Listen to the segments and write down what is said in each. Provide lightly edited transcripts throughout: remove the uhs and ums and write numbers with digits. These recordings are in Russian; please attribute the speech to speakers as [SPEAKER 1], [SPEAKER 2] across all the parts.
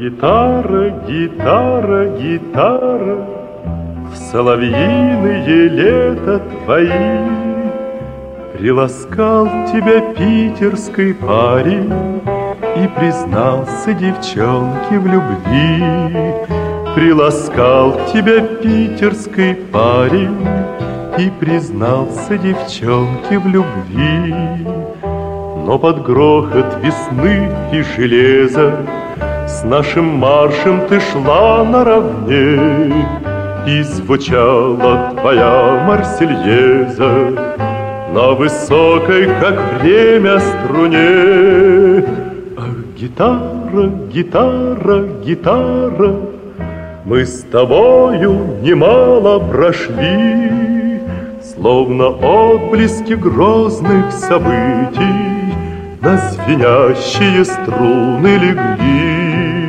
[SPEAKER 1] Гитара, гитара, гитара, в соловьиные лета твои приласкал тебя питерский парень и признался девчонке в любви. Приласкал тебя питерский парень и признался девчонке в любви. Но под грохот весны и железа с нашим маршем ты шла наравне, и звучала твоя Марсельеза на высокой, как время, струне. Ах, гитара, гитара, гитара, мы с тобою немало прошли, словно отблески грозных событий на звенящие струны легли.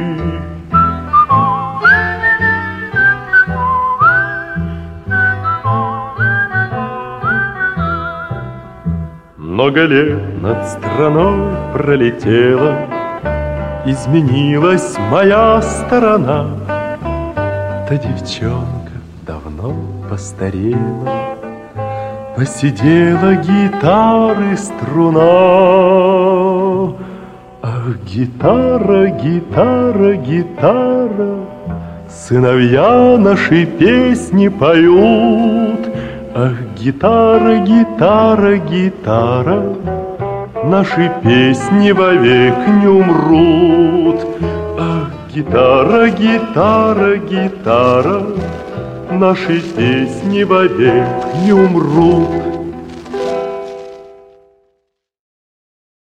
[SPEAKER 1] Много лет над страной пролетело, изменилась моя сторона. Та девчонка давно постарела, посидела гитары струна. Ах, гитара, гитара, гитара, сыновья наши песни поют. Ах, гитара, гитара, гитара, наши песни вовек не умрут. Ах, гитара, гитара, гитара, наши песни вовек не умрут.